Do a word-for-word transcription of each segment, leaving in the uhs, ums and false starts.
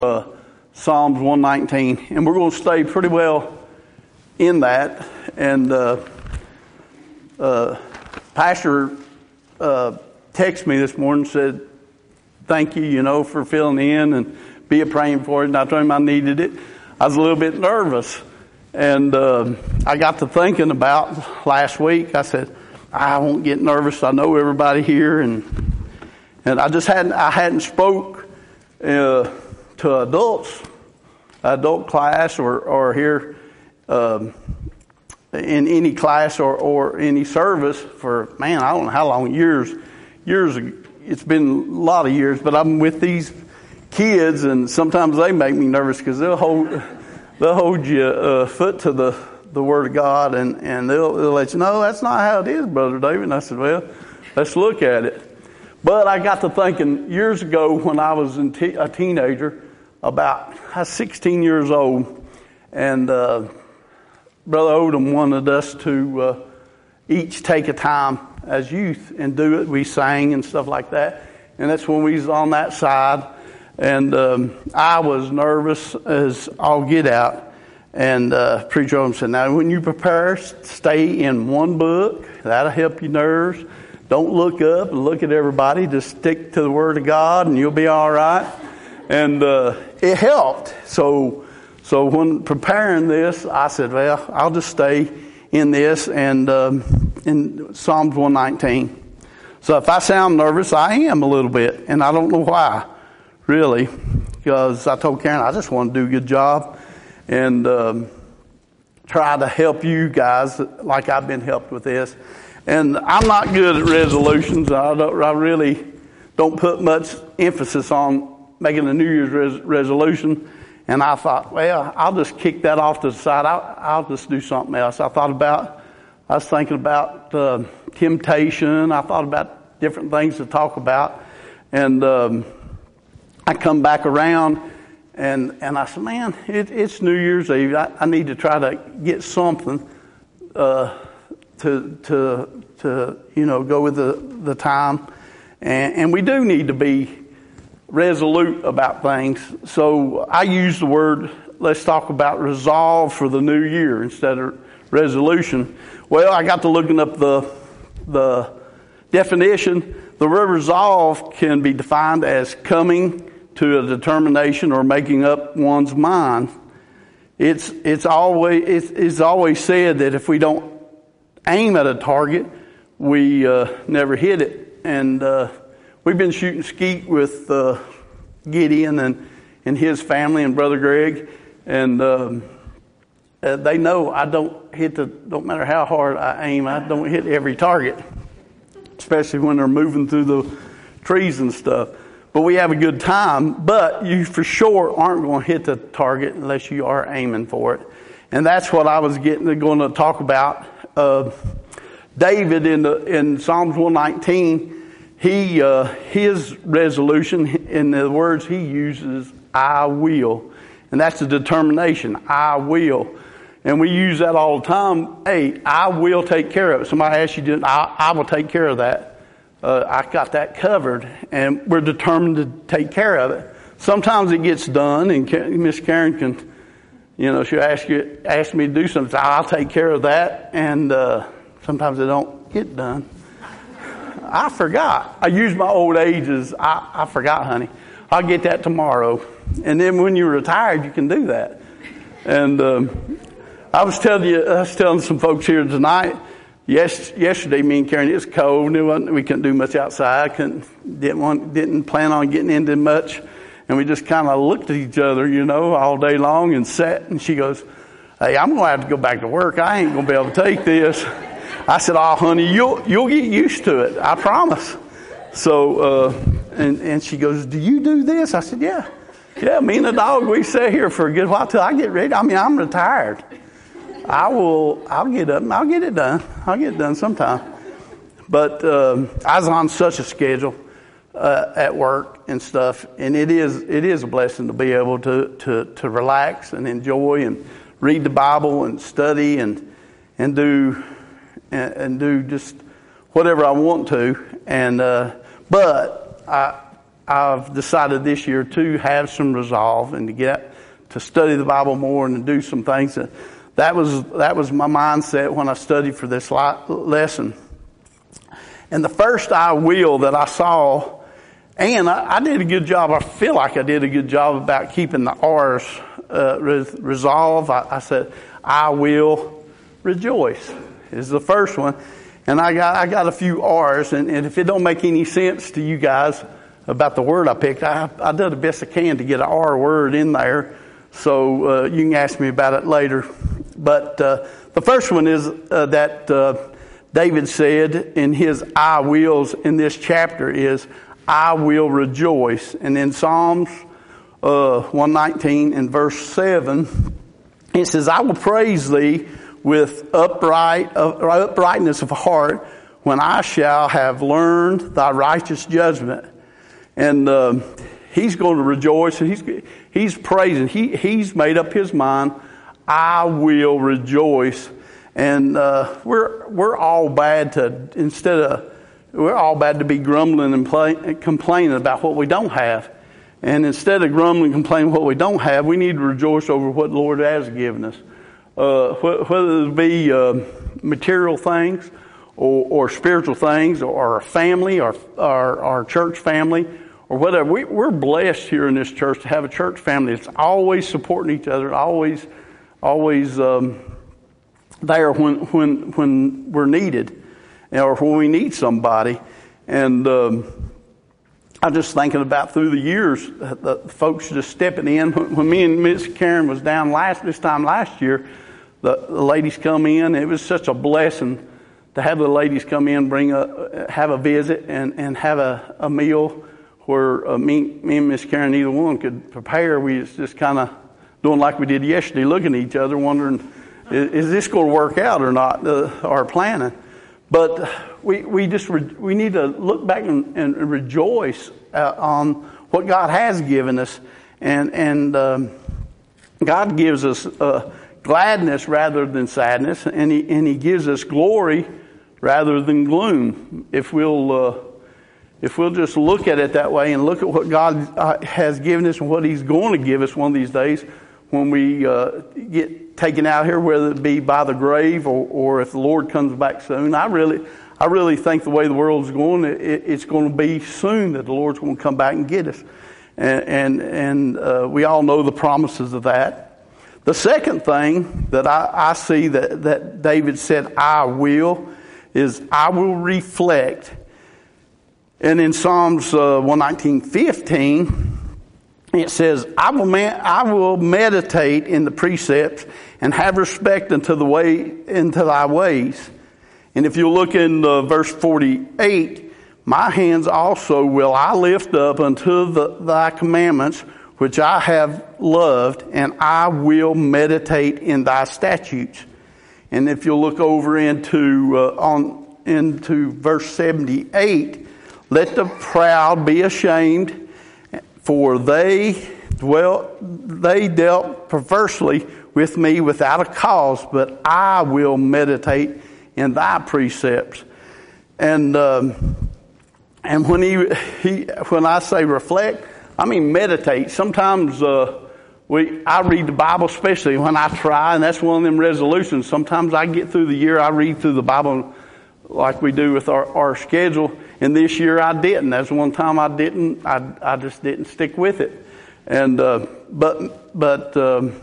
Uh, Psalms one nineteen, and we're going to stay pretty well in that. And uh, uh, Pastor uh, texted me this morning and said, thank you, you know, for filling in and be praying for it. And I told him I needed it. I was a little bit nervous. And uh, I got to thinking about last week. I said, I won't get nervous. I know everybody here. And and I just hadn't, I hadn't spoke uh, to adults, adult class or, or here um, in any class or, or any service for, man, I don't know how long, years, years, it's been a lot of years, but I'm with these kids and sometimes they make me nervous because they'll hold, they'll hold you uh, foot to the, the Word of God and, and they'll, they'll let you know that's not how it is, Brother David. And I said, well, let's look at it. But I got to thinking years ago when I was in te- a teenager, about I was sixteen years old, and uh, Brother Odom wanted us to uh, each take a time as youth and do it. We sang and stuff like that, and that's when we was on that side. And um, I was nervous as all get out. And uh, Preacher Odom said, now when you prepare, stay in one book. That'll help your nerves. Don't look up and look at everybody. Just stick to the Word of God, and you'll be all right. And uh, it helped. So so when preparing this, I said, well, I'll just stay in this and um, in Psalms one nineteen. So if I sound nervous, I am a little bit. And I don't know why, really. Because I told Karen, I just want to do a good job and um, try to help you guys like I've been helped with this. And I'm not good at resolutions. I, don't, I really don't put much emphasis on making a New Year's res- resolution. And I thought, well, I'll just kick that off to the side. I'll, I'll just do something else. I thought about, I was thinking about uh, temptation. I thought about different things to talk about. And um, I come back around and, and I said, man, it, it's New Year's Eve. I, I need to try to get something uh, to, to, to, you know, go with the, the time. And, and we do need to be resolute about things. So I use the word, let's talk about resolve for the new year instead of resolution. Well, I got to looking up the the definition. The word resolve can be defined as coming to a determination or making up one's mind. It's it's always it's, it's always said that if we don't aim at a target, we uh, never hit it. And uh, we've been shooting skeet with uh, Gideon and, and his family and Brother Greg, and um, uh, they know I don't hit the. Don't matter how hard I aim, I don't hit every target, especially when they're moving through the trees and stuff. But we have a good time. But you for sure aren't going to hit the target unless you are aiming for it, and that's what I was getting going to talk about. Uh, David in the in Psalms one nineteen. He, uh, his resolution, in the words he uses, I will. And that's a determination, I will. And we use that all the time. Hey, I will take care of it. Somebody asks you to, I, I will take care of that. Uh, I got that covered. And we're determined to take care of it. Sometimes it gets done, and Miss Karen can, you know, she'll ask you, ask me to do something. I'll take care of that. And uh, sometimes it don't get done. I forgot. I used my old age as, I, I forgot, honey. I'll get that tomorrow. And then when you're retired, you can do that. And um, I was telling you, I was telling some folks here tonight, yes, yesterday, me and Karen, it was cold. And we couldn't do much outside. Couldn't, didn't want, didn't plan on getting into much. And we just kind of looked at each other, you know, all day long and sat. And she goes, hey, I'm going to have to go back to work. I ain't going to be able to take this. I said, oh, honey, you'll you'll get used to it. I promise. So, uh, and, and she goes, do you do this? I said, yeah. Yeah, me and the dog, we sat here for a good while till I get ready. I mean, I'm retired. I will, I'll get up and I'll get it done. I'll get it done sometime. But um, I was on such a schedule uh, at work and stuff. And it is it is a blessing to be able to, to, to relax and enjoy and read the Bible and study and and do... And, and do just whatever I want to, and uh, but I I've decided this year to have some resolve and to get to study the Bible more and to do some things. That, that was that was my mindset when I studied for this lesson. And the first I will that I saw, and I, I did a good job. I feel like I did a good job about keeping the R's uh, res, resolve. I, I said, I will rejoice is the first one. And I got I got a few R's, and, and if it don't make any sense to you guys about the word I picked, I, I did the best I can to get an R word in there. So uh, you can ask me about it later. But uh, the first one is uh, that uh, David said in his I wills in this chapter is, I will rejoice. And in Psalms uh, one nineteen and verse seven, it says, I will praise thee with upright uh, uprightness of heart when I shall have learned thy righteous judgment. And uh, he's going to rejoice, and he's he's praising. He he's made up his mind. I will rejoice, and uh, we're we're all bad to instead of we're all bad to be grumbling and play, complaining about what we don't have, and instead of grumbling and complaining what we don't have, we need to rejoice over what the Lord has given us. Uh, whether it be uh, material things or, or spiritual things, or our family, or our, our church family, or whatever. We, we're blessed here in this church to have a church family that's always supporting each other, always, always um, there when when when we're needed, or when we need somebody. And um, I'm just thinking about through the years, the folks just stepping in. When me and Miss Karen was down last this time last year, the, the ladies come in. It was such a blessing to have the ladies come in, bring a have a visit, and, and have a, a meal where uh, me, me and Miss Karen, neither one could prepare. We was just kind of doing like we did yesterday, looking at each other, wondering, is, is this going to work out or not? Uh, our planning. But we we just re, we need to look back and, and rejoice uh, on what God has given us, and and um, God gives us uh, gladness rather than sadness, and he and He gives us glory rather than gloom. If we'll uh, if we'll just look at it that way and look at what God uh, has given us and what He's going to give us one of these days when we uh, get taken out here, whether it be by the grave or, or if the Lord comes back soon. I really, I really think the way the world's going, it, it's going to be soon that the Lord's going to come back and get us, and and, and uh, we all know the promises of that. The second thing that I, I see that that David said, "I will," is I will reflect. And in Psalms uh, one nineteen fifteen, it says, I will, man, I will meditate in the precepts and have respect unto the way, into thy ways. And if you look in uh, verse forty-eight, my hands also will I lift up unto the, thy commandments, which I have loved, and I will meditate in thy statutes. And if you look over into, uh, on, into verse seventy-eight, let the proud be ashamed, for they dwell, they dealt perversely with me without a cause, but I will meditate in thy precepts. And um, and when he he when I say reflect, I mean meditate. Sometimes uh, we I read the Bible, especially when I try, and that's one of them resolutions. Sometimes I get through the year, I read through the Bible like we do with our, our schedule. And this year I didn't. That's one time I didn't. I I just didn't stick with it. And uh, but but um,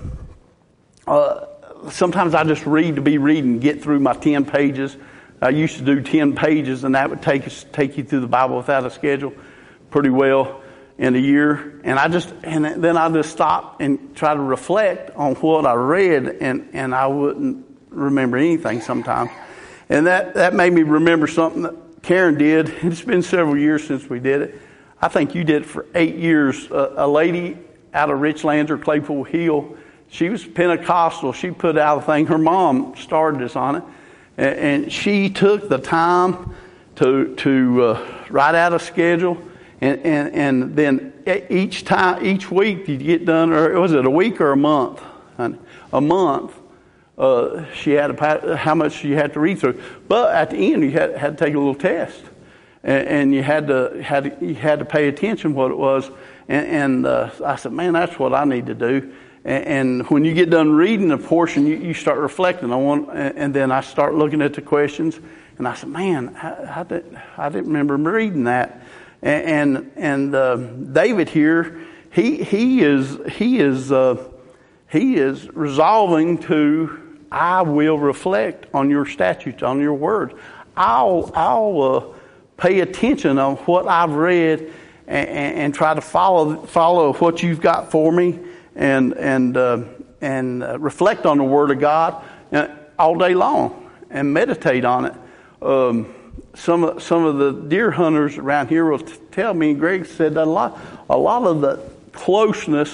uh, sometimes I just read to be reading, get through my ten pages. I used to do ten pages, and that would take us take you through the Bible without a schedule pretty well in a year. And I just and then I just stop and try to reflect on what I read, and and I wouldn't remember anything sometimes. And that that made me remember something that Karen did. It's been several years since we did it. I think you did it for eight years. Uh, a lady out of Richlands or Claypool Hill, she was Pentecostal. She put out a thing. Her mom started us on it. And, and she took the time to to uh, write out a schedule. And, and, and then each time, each week you'd get done, or was it a week or a month? A month. Uh, she had a, how much you had to read through, but at the end you had, had to take a little test, and, and you had to had to, you had to pay attention what it was. And, and uh, I said, man, that's what I need to do. And, and when you get done reading a portion, you, you start reflecting on one, and, and then I start looking at the questions. And I said, man, I, I, didn't, I didn't remember reading that. And and, and uh, David here, he he is he is uh, he is resolving to, I will reflect on your statutes, on your word. I'll I'll uh, pay attention on what I've read and, and try to follow follow what you've got for me, and and uh, and uh, reflect on the Word of God all day long and meditate on it. Um, some some of the deer hunters around here will t- tell me, and Greg said that a lot. A lot of the closeness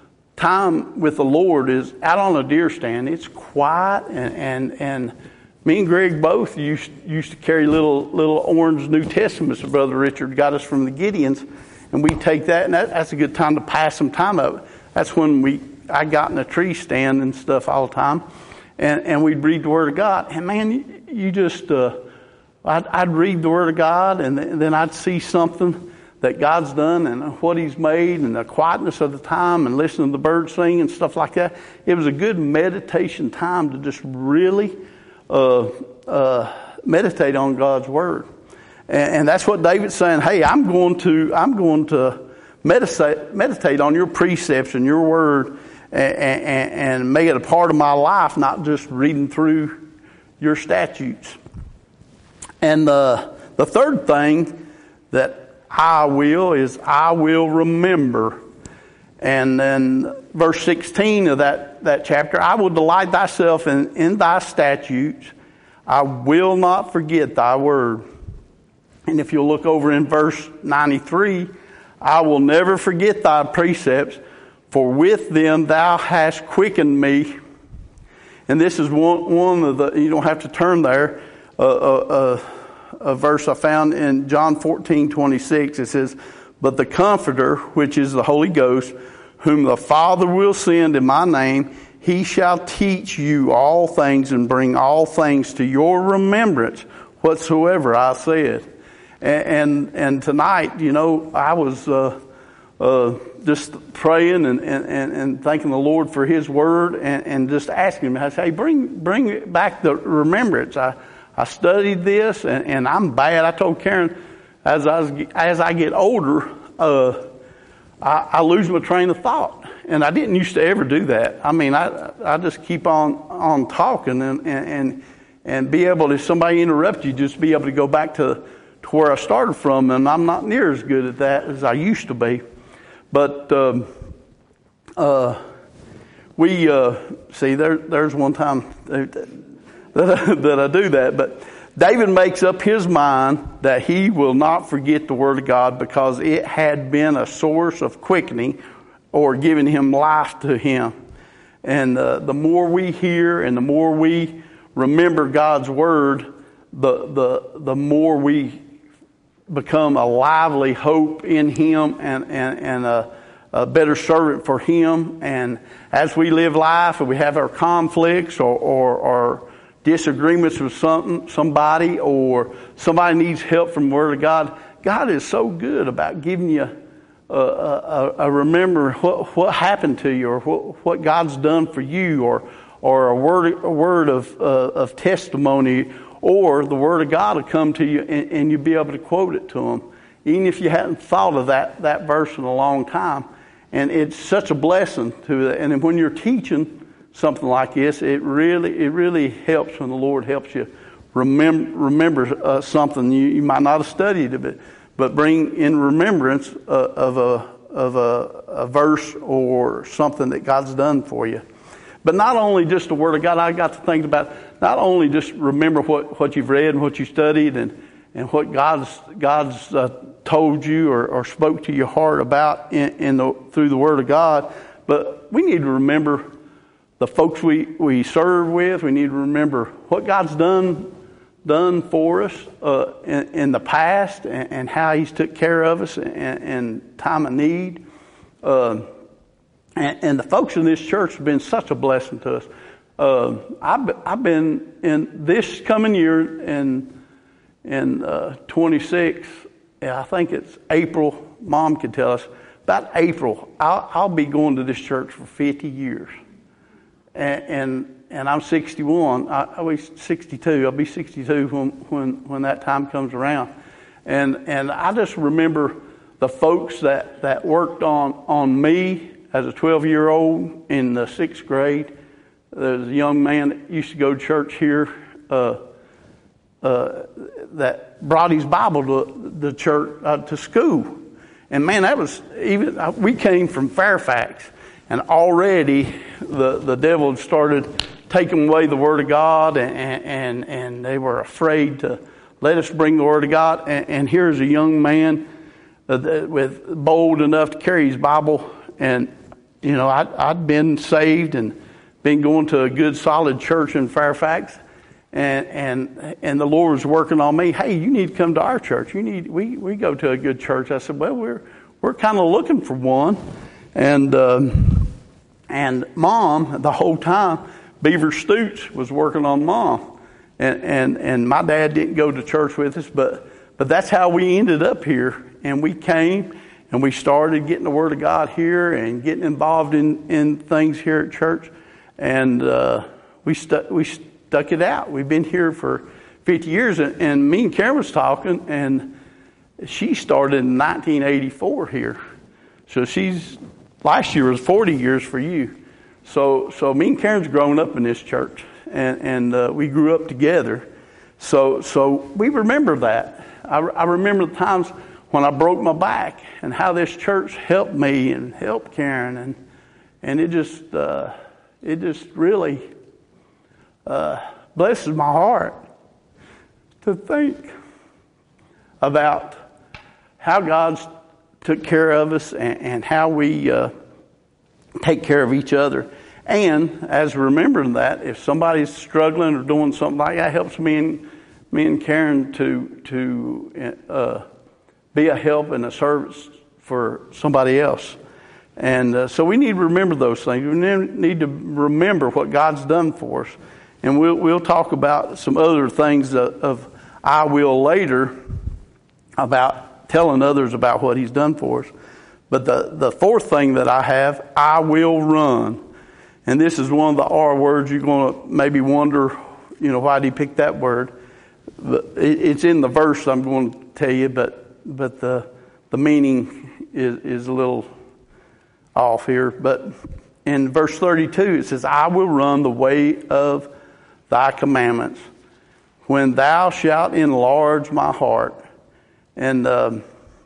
time with the Lord is out on a deer stand. It's quiet, and and, and me and Greg both used used to carry little little orange New Testaments that Brother Richard got us from the Gideons, and we take that, and that, that's a good time to pass some time up. That's when we I got in a tree stand and stuff all the time, and and we'd read the Word of God. And man, you, you just uh, I'd, I'd read the Word of God, and then I'd see something that God's done and what He's made, and the quietness of the time, and listening to the birds sing and stuff like that. It was a good meditation time to just really uh, uh, meditate on God's Word, and, and that's what David's saying. Hey, I'm going to I'm going to meditate meditate on your precepts and your Word, and, and, and make it a part of my life, not just reading through your statutes. And uh, the third thing that I will is I will remember. And then verse sixteen of that, that chapter, I will delight thyself in, in thy statutes. I will not forget thy word. And if you'll look over in verse ninety-three, I will never forget thy precepts, for with them thou hast quickened me. And this is one, one of the, you don't have to turn there, uh, uh, uh, a verse I found in John fourteen twenty-six. It says, but the Comforter, which is the Holy Ghost, whom the Father will send in my name, he shall teach you all things and bring all things to your remembrance whatsoever I said. And and, and tonight, you know, I was uh, uh, just praying and, and, and thanking the Lord for His Word, and, and just asking Him, I say, hey, bring bring back the remembrance. I I studied this, and, and I'm bad. I told Karen, as I was, as I get older, uh, I, I lose my train of thought, and I didn't used to ever do that. I mean, I I just keep on on talking, and and and be able to, if somebody interrupts you, just be able to go back to to where I started from, and I'm not near as good at that as I used to be. But um, uh, we uh, see there there's one time. That I, that I do that. But David makes up his mind that he will not forget the Word of God, because it had been a source of quickening or giving him life to him. And uh, the more we hear and the more we remember God's Word, the the the more we become a lively hope in Him, and, and, and a, a better servant for Him. And as we live life and we have our conflicts or, or, or disagreements with something, somebody, or somebody needs help from the Word of God, God is so good about giving you a, a, a remember what, what happened to you, or what, what God's done for you, or or a word a word of uh, of testimony, or the Word of God will come to you, and, and you'll be able to quote it to them, even if you hadn't thought of that that verse in a long time. And it's such a blessing to that. And when you're teaching something like this, it really it really helps when the Lord helps you remember remember uh, something you, you might not have studied it, but bring in remembrance uh, of a of a, a verse or something that God's done for you. But not only just the Word of God, I got to think about not only just remember what, what you've read and what you studied and, and what God's God's uh, told you or, or spoke to your heart about in, in the through the Word of God, but we need to remember the folks we, we serve with. We need to remember what God's done done for us uh, in, in the past, and, and how He's took care of us in, in time of need. Uh, and, and the folks in this church have been such a blessing to us. Uh, I've, I've been in this coming year, and in uh, twenty-six, I think it's April, Mom could tell us, about April, I'll, I'll be going to this church for fifty years. And and, and I'm sixty-one, I, I'll be sixty-two, I'll be sixty-two when, when, when that time comes around. And and I just remember the folks that, that worked on, on me as a twelve-year-old in the sixth grade. There's a young man that used to go to church here uh, uh, that brought his Bible to the church, uh, to school. And man, that was even, we came from Fairfax, and already the, the devil had started taking away the Word of God, and, and, and they were afraid to let us bring the Word of God. And, and here's a young man uh, with bold enough to carry his Bible. And, you know, I'd, I'd been saved and been going to a good, solid church in Fairfax. And and and the Lord was working on me. Hey, you need to come to our church. You need we we go to a good church. I said, well, we're we're kind of looking for one, and um, and Mom the whole time, Beaver Stoots was working on Mom, and and and my dad didn't go to church with us, but but that's how we ended up here. And we came and we started getting the Word of God here and getting involved in in things here at church, and uh, we stuck we. St- Stuck it out. We've been here for fifty years, and, and me and Karen was talking, and she started in nineteen eighty-four here. So she's, last year was forty years for you. So so me and Karen's grown up in this church, and, and uh, we grew up together. So so we remember that. I, I remember the times when I broke my back and how this church helped me and helped Karen, and and it just uh, it just really Uh, blesses my heart to think about how God's took care of us and, and how we uh, take care of each other. And as remembering that, if somebody's struggling or doing something like that, helps me and me and Karen to to uh, be a help and a service for somebody else. And uh, so we need to remember those things. We need to remember what God's done for us. And we'll we'll talk about some other things of, of I will later about telling others about what He's done for us. But the, the fourth thing that I have, I will run. And this is one of the R words. You're going to maybe wonder, you know, why did he pick that word? But it, it's in the verse I'm going to tell you, but but the the meaning is, is a little off here. But in verse thirty-two, it says, I will run the way of thy commandments when thou shalt enlarge my heart. And uh,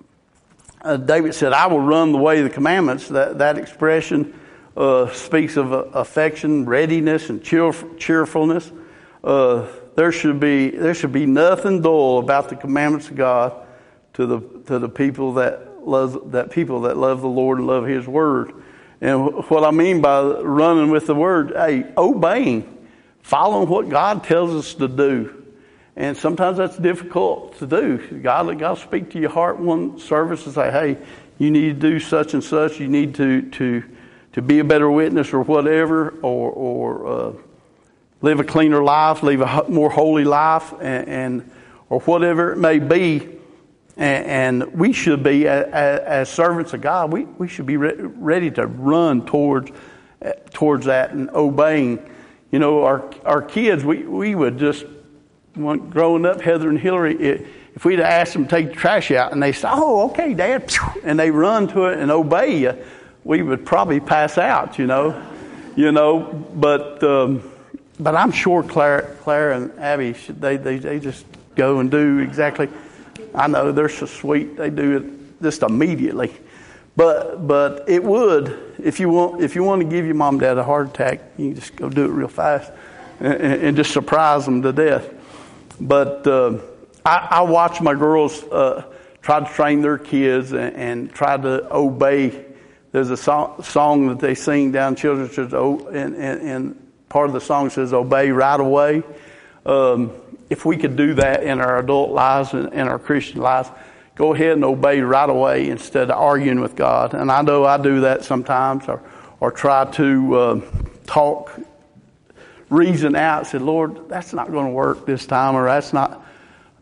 uh, David said, I will run the way of the commandments. That, that expression uh, speaks of uh, affection, readiness, and cheer, cheerfulness. Uh, there should be there should be nothing dull about the commandments of God to the to the people that love that people that love the Lord and love His Word. And what I mean by running with the Word, hey, obeying. Following what God tells us to do. And sometimes that's difficult to do. God, God will speak to your heart one service and say, hey, you need to do such and such. You need to to, to be a better witness or whatever, or, or uh, live a cleaner life, live a more holy life, and, and or whatever it may be. And, and we should be, as, as servants of God, we, we should be re- ready to run towards, towards that and obeying. You know, our our kids, we, we would just, when growing up, Heather and Hillary, it, if we'd asked them to take the trash out and they say, oh, okay, Dad, and they run to it and obey you, we would probably pass out, you know. You know, but um, but I'm sure Claire, Claire and Abby, they, they, they just go and do exactly. I know, they're so sweet. They do it just immediately. But but it would, if you want if you want to give your mom and dad a heart attack, you can just go do it real fast and, and just surprise them to death. But uh, I, I watch my girls uh, try to train their kids and, and try to obey. There's a song, song that they sing down children's church, and, and, and part of the song says, obey right away. Um, if we could do that in our adult lives and in our Christian lives, go ahead and obey right away instead of arguing with God. And I know I do that sometimes, or, or try to uh, talk, reason out, say, Lord, that's not going to work this time, or that's not, uh,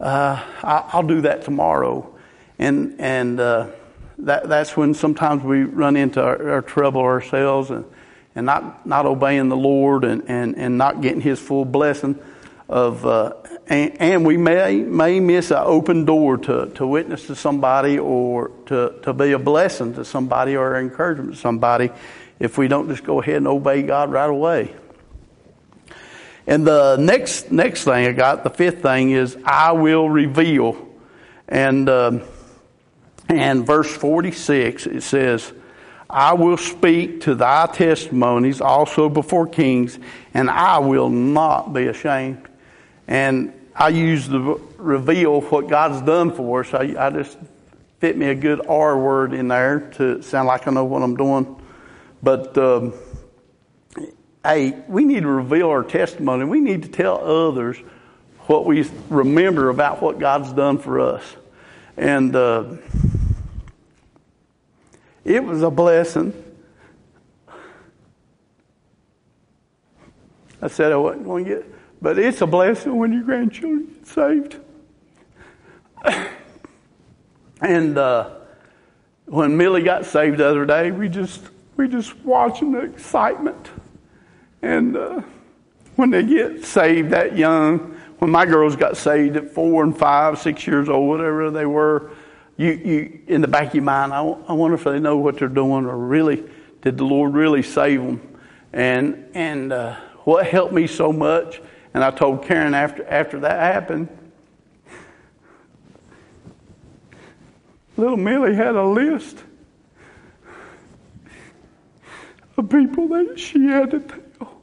uh, I, I'll do that tomorrow. And and uh, that that's when sometimes we run into our, our trouble ourselves and, and not, not obeying the Lord and, and, and not getting His full blessing of uh, and, and we may may miss an open door to, to witness to somebody or to, to be a blessing to somebody or encouragement to somebody if we don't just go ahead and obey God right away. And the next next thing I got, the fifth thing is I will reveal. And um, and verse forty-six, it says, I will speak to thy testimonies also before kings, and I will not be ashamed. And I use the reveal what God's done for us. I, I just fit me a good R word in there to sound like I know what I'm doing. But um, hey, we need to reveal our testimony. We need to tell others what we remember about what God's done for us. And uh, it was a blessing. I said I wasn't going to get, but it's a blessing when your grandchildren get saved. And uh, when Millie got saved the other day, we just we just watching the excitement. And uh, when they get saved that young, when my girls got saved at four and five, six years old, whatever they were, you, you in the back of your mind, I, I wonder if they know what they're doing, or really, did the Lord really save them? And and uh, what helped me so much, and I told Karen after after that happened, little Millie had a list of people that she had to tell,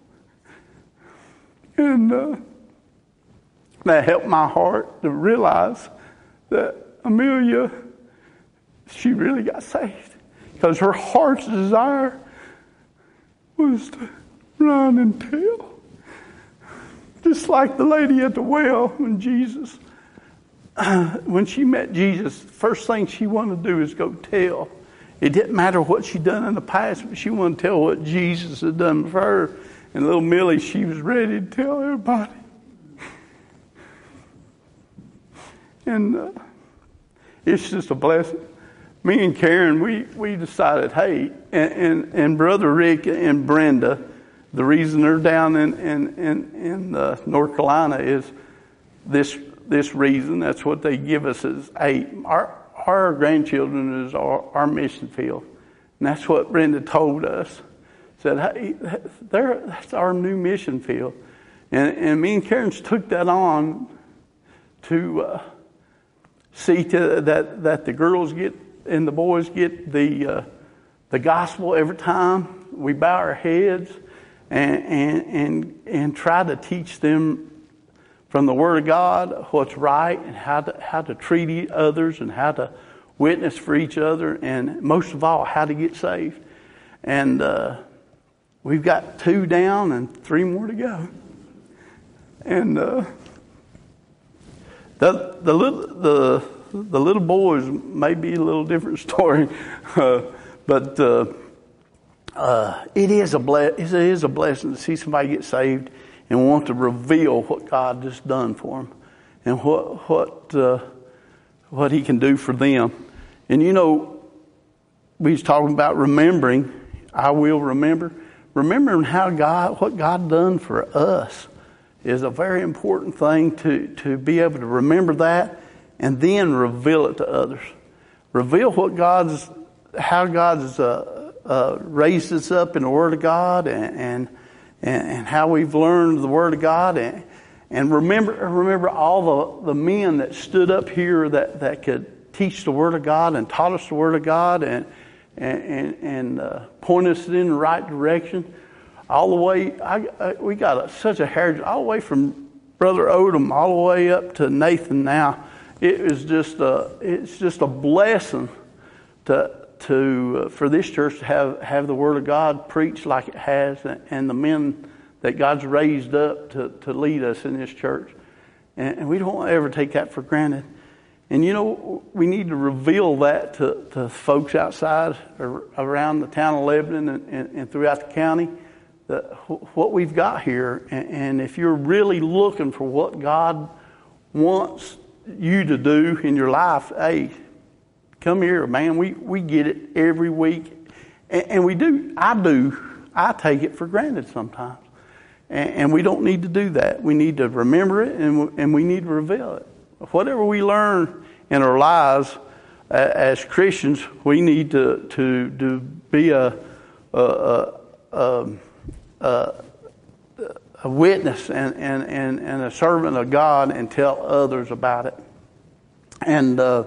and uh, that helped my heart to realize that Amelia, she really got saved, because her heart's desire was to run and tell. Just like the lady at the well when Jesus, uh, when she met Jesus, the first thing she wanted to do is go tell. It didn't matter what she'd done in the past, but she wanted to tell what Jesus had done for her. And little Millie, she was ready to tell everybody. And uh, it's just a blessing. Me and Karen, we, we decided, hey, and, and, and Brother Rick and Brenda, the reason they're down in in in, in uh, North Carolina is this this reason. That's what they give us as hey, our our grandchildren is our, our mission field, and that's what Brenda told us. Said, hey, there, that's our new mission field, and and me and Karen took that on to uh, see to that that the girls get and the boys get the uh, the gospel every time we bow our heads. And, and and and try to teach them from the Word of God what's right and how to how to treat others and how to witness for each other, and most of all how to get saved. And uh, we've got two down and three more to go. And uh, the the little the the little boys may be a little different story, uh, but. Uh, Uh, it is a ble- it is a blessing to see somebody get saved and want to reveal what God has done for them and what what uh, what He can do for them. And you know, we was talking about remembering. I will remember. Remembering how God, what God done for us, is a very important thing to to be able to remember that and then reveal it to others. Reveal what God's, how God's. Uh, Uh, raised us up in the Word of God, and and, and how we've learned the Word of God, and, and remember remember all the, the men that stood up here that, that could teach the Word of God and taught us the Word of God and and and, and uh, point us in the right direction. All the way, I, I, we got a, such a heritage, all the way from Brother Odom all the way up to Nathan. Now, it is just a it's just a blessing to. to uh, for this church to have, have the Word of God preached like it has, and, and the men that God's raised up to, to lead us in this church. And, and we don't ever take that for granted. And you know, we need to reveal that to, to folks outside or around the town of Lebanon and, and, and throughout the county, that what we've got here. And, and if you're really looking for what God wants you to do in your life, hey, come here, man. We, we get it every week. And, and we do. I do. I take it for granted sometimes. And, and we don't need to do that. We need to remember it, and, and we need to reveal it. Whatever we learn in our lives uh, as Christians, we need to to, to be a a, a, a, a witness and, and, and, and a servant of God and tell others about it. And uh,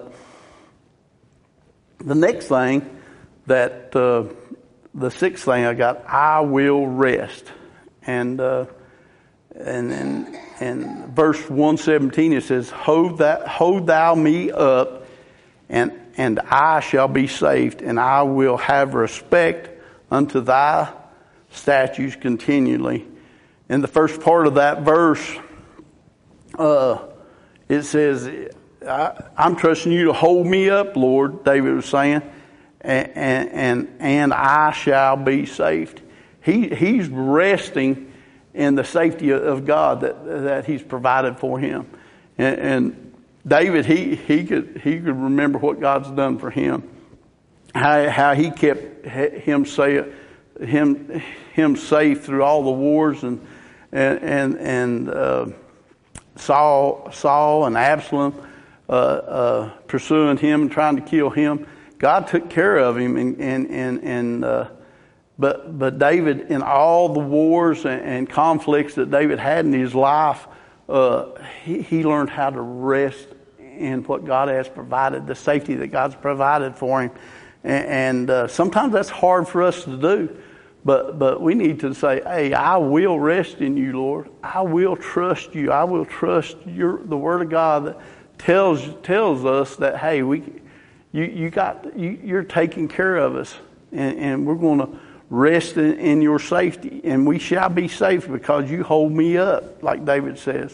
the next thing that uh, the sixth thing I got, I will rest. And uh, and and and verse one seventeen it says, "Hold that, hold thou me up, and and I shall be saved, and I will have respect unto thy statutes continually." In the first part of that verse, uh, it says, I, "I'm trusting you to hold me up, Lord," David was saying, and and and, and I shall be saved. He he's resting in the safety of God that that He's provided for him, and, and David he he could he could remember what God's done for him, how how He kept him safe him him safe through all the wars and and and, and uh, Saul Saul and Absalom uh, uh, pursuing him and trying to kill him. God took care of him, and and and. and uh, But but David, in all the wars and, and conflicts that David had in his life, uh, he, he learned how to rest in what God has provided, the safety that God's provided for him. And, and uh, sometimes that's hard for us to do, but but we need to say, "Hey, I will rest in you, Lord. I will trust you. I will trust your the Word of God that tells tells us that, hey, we you you got you, you're taking care of us, and, and we're going to rest in, in your safety, and we shall be safe because you hold me up," like David says.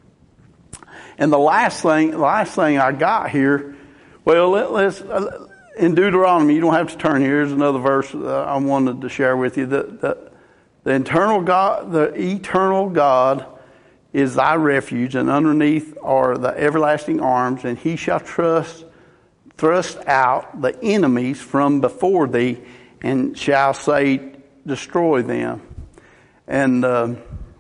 And the last thing, the last thing I got here, well, let, let's uh, in Deuteronomy. You don't have to turn here. Here's another verse that I wanted to share with you. The, the, the eternal God, the eternal God, is thy refuge, and underneath are the everlasting arms, and He shall trust thrust out the enemies from before thee, and shall say, destroy them. And uh,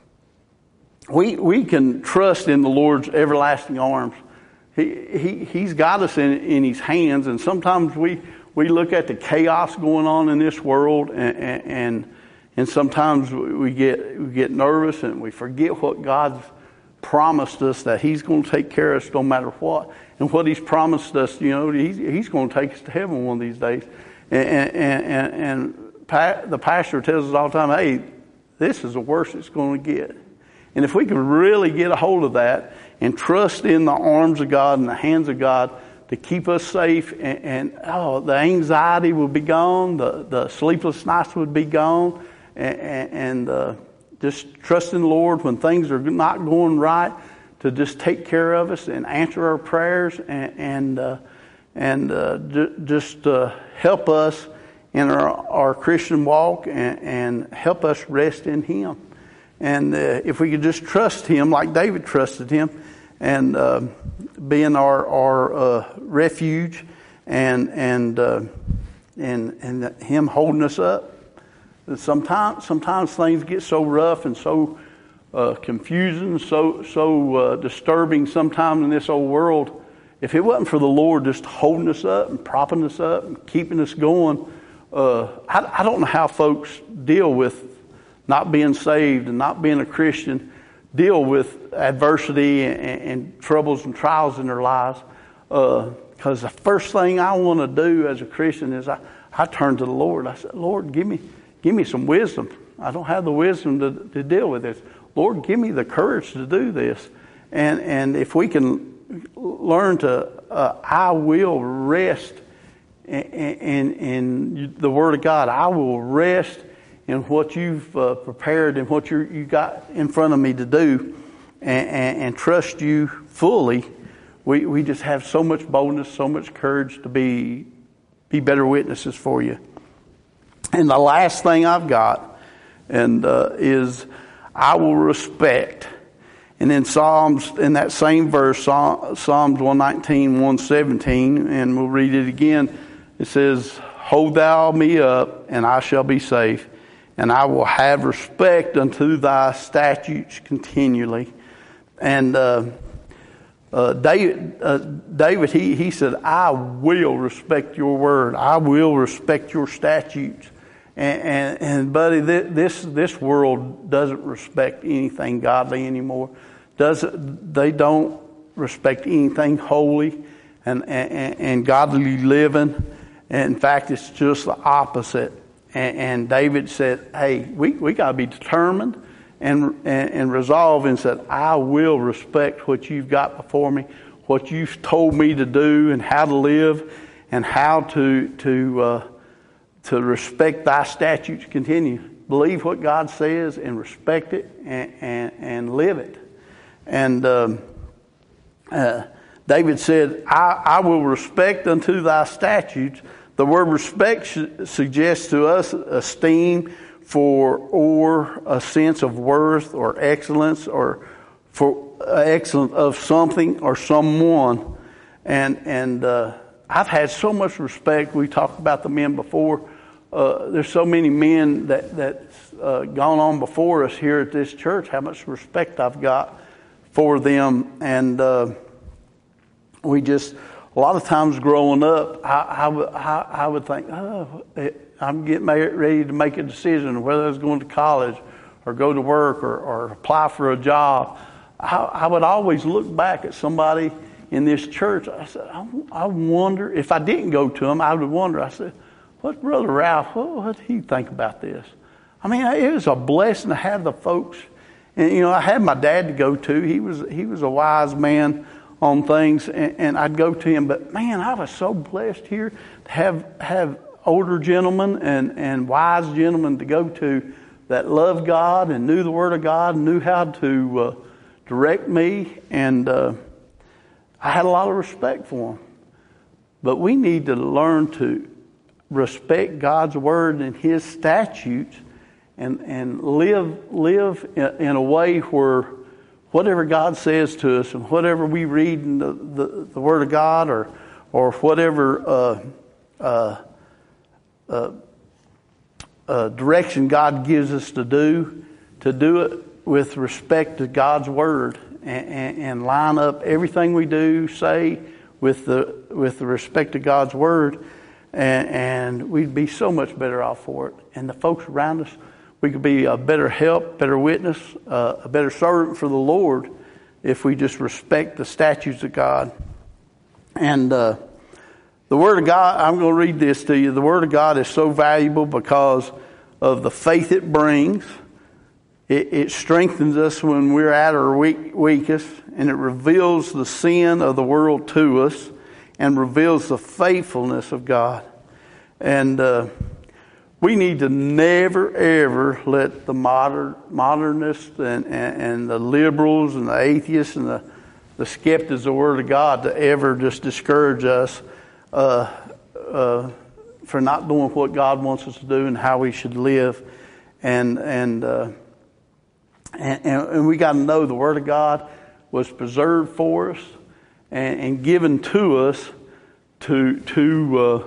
we we can trust in the Lord's everlasting arms. He he he's got us in in His hands, and sometimes we we look at the chaos going on in this world, and and and sometimes we get we get nervous and we forget what God's promised us, that He's going to take care of us no matter what, and what He's promised us. You know, He's He's going to take us to heaven one of these days. And, and, and, and pa- the pastor tells us all the time, hey, this is the worst it's going to get. And if we could really get a hold of that and trust in the arms of God and the hands of God to keep us safe, and, and oh, the anxiety would be gone, the, the sleepless nights would be gone, and, and, and uh, just trust in the Lord when things are not going right to just take care of us and answer our prayers, and, and uh, and uh, d- just uh, help us in our, our Christian walk, and, and help us rest in Him. And uh, if we could just trust Him like David trusted Him, and uh, being our our uh, refuge, and and uh, and and Him holding us up. Sometimes sometimes things get so rough and so uh, confusing, so so uh, disturbing. Sometimes in this old world. If it wasn't for the Lord just holding us up and propping us up and keeping us going, uh, I, I don't know how folks deal with not being saved and not being a Christian, deal with adversity and, and troubles and trials in their lives. Because uh, the first thing I want to do as a Christian is I, I turn to the Lord. I said, Lord, give me give me some wisdom. I don't have the wisdom to, to deal with this. Lord, give me the courage to do this. And and if we can learn to, uh, I will rest in, in, in the Word of God. I will rest in what you've uh, prepared and what you you got in front of me to do, and, and, and trust you fully. We we just have so much boldness, so much courage to be be better witnesses for you. And the last thing I've got and uh, is I will respect. And then Psalms, in that same verse, Psalms one nineteen, one seventeen, and we'll read it again. It says, "Hold thou me up, and I shall be safe, and I will have respect unto thy statutes continually." And uh, uh, David, uh, David, he he said, "I will respect your word. I will respect your statutes." And, and, and buddy, this this world doesn't respect anything godly anymore. Does they don't respect anything holy and, and, and godly living. And in fact, it's just the opposite. And, and David said, "Hey, we we got to be determined and, and and resolve." And said, "I will respect what you've got before me, what you've told me to do, and how to live, and how to to." Uh, to respect thy statutes continue. Believe what God says and respect it and, and, and live it." And um, uh, David said, I, I will respect unto thy statutes. The word respect sh- suggests to us esteem for or a sense of worth or excellence or for uh, excellence of something or someone. And, and uh, I've had so much respect. We talked about the men before. Uh, there's so many men that that's uh, gone on before us here at this church. How much respect I've got for them, and uh, we just a lot of times growing up, I, I, would, I, I would think, oh, I'm getting ready to make a decision whether I was going to college or go to work or, or apply for a job. I, I would always look back at somebody in this church. I said, I, I wonder if I didn't go to them, I would wonder. I said, "What, Brother Ralph, what, what did he think about this?" I mean, it was a blessing to have the folks. And, you know, I had my dad to go to. He was he was a wise man on things, and, and I'd go to him. But, man, I was so blessed here to have have older gentlemen and, and wise gentlemen to go to that loved God and knew the Word of God and knew how to uh, direct me. And uh, I had a lot of respect for them. But we need to learn to respect God's word and His statutes, and and live live in, in a way where whatever God says to us and whatever we read in the, the, the Word of God, or or whatever uh, uh, uh, uh, direction God gives us to do, to do it with respect to God's word, and, and, and line up everything we do, say, with the with the respect to God's word. And, and we'd be so much better off for it. And the folks around us, we could be a better help, better witness, uh, a better servant for the Lord if we just respect the statutes of God. And uh, the Word of God, I'm going to read this to you. The Word of God is so valuable because of the faith it brings. It, it strengthens us when we're at our weak, weakest, and it reveals the sin of the world to us, and reveals the faithfulness of God. And uh, we need to never, ever let the modern modernists and, and, and the liberals and the atheists and the, the skeptics of the Word of God to ever just discourage us uh, uh, for not doing what God wants us to do and how we should live. And and uh, and, and we got to know the Word of God was preserved for us and, and given to us to to uh,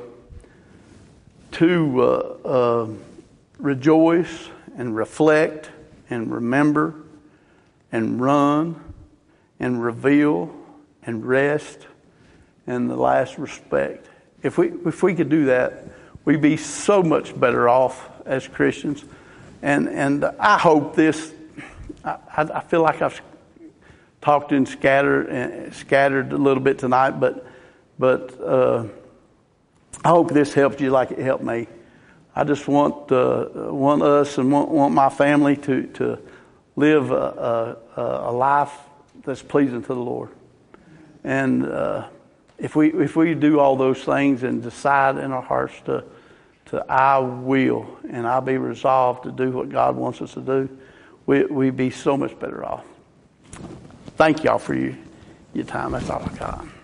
to uh, uh, rejoice and reflect and remember and run and reveal and rest and the last respect. If we if we could do that, we'd be so much better off as Christians. And and I hope this. I, I feel like I've talked and scattered and scattered a little bit tonight, but but uh, I hope this helped you like it helped me. I just want uh, want us and want, want my family to to live a, a, a life that's pleasing to the Lord. And uh, if we if we do all those things and decide in our hearts to to I will and I'll be resolved to do what God wants us to do, we we'd be so much better off. Thank y'all for your, your time. That's all I got.